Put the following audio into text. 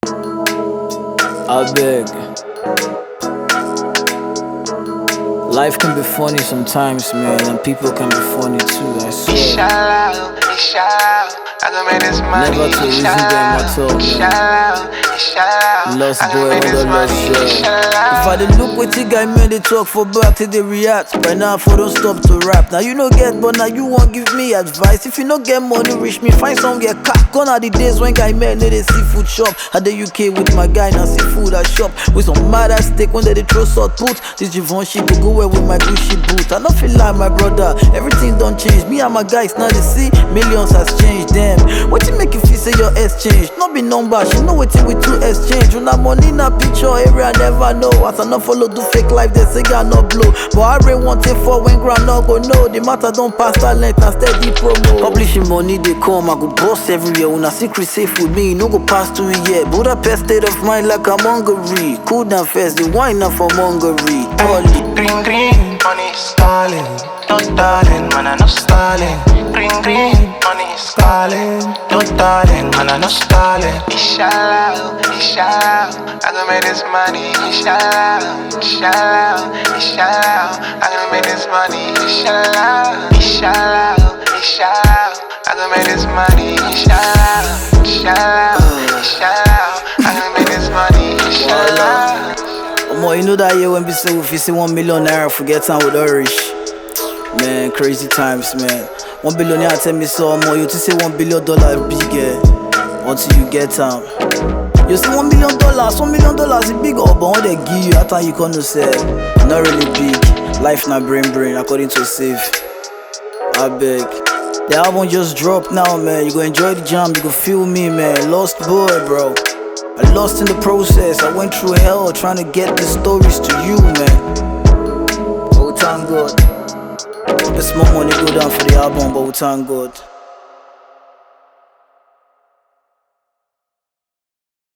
I beg. Life can be funny sometimes, man, and people can be funny too, I swear. Inshallah, I gon' make this money. Never to reason them at all, man. Lost boy, no lost share. If I did look with the guy, man, they talk for back till they react. By now, for don't stop to rap. Now you no get, but now you won't give me advice. If you no get money, reach me, find some get cat. Gone are the days when guy man need a seafood shop. At the UK with my guy, now seafood I shop. With some mad ass steak when they throw salt put. This Givenchy go go well with my Gucci boot. I don't feel like my brother, everything don't change. Me and my guys now they see millions has changed them. What you make you feel say your S changed? Not be number, she know what with two exchange. When I'm money in a picture area, never know. As I not follow do fake life, they say I not blow. But I really want it for when grand not go know. The matter don't pass talent and steady promo. Publishing money they come, I go boss everywhere. When I secret safe with me, no go pass 2 years. Budapest state of mind like I'm Hungary. Cool down first, the wine not from Hungary. Green, green, money stalling. No darling, man, I no stalling. Green, green, money stalling. No darling, man, I no stalling. Inshallah, I gon' make this money. Inshallah, I gon' make this money. Inshallah, I gon' make this money. Inshallah, I gon' make this money. Inshallah. Omo, you know that year when we say if you see 1 million naira, forget time with the rich. Man, crazy times, man. 1 billionaire tell me so more. You to say $1 billion big, until you get time. You see $1 million, $1 million is big, but what they give you, after you can't say, not really big. Life not brain, according to Save. I beg. The album just dropped now, man. You go enjoy the jam, you go feel me, man. Lost boy, bro. I lost in the process. I went through hell trying to get the stories to you, man. But we thank God. Hope small money go down for the album, but we thank God.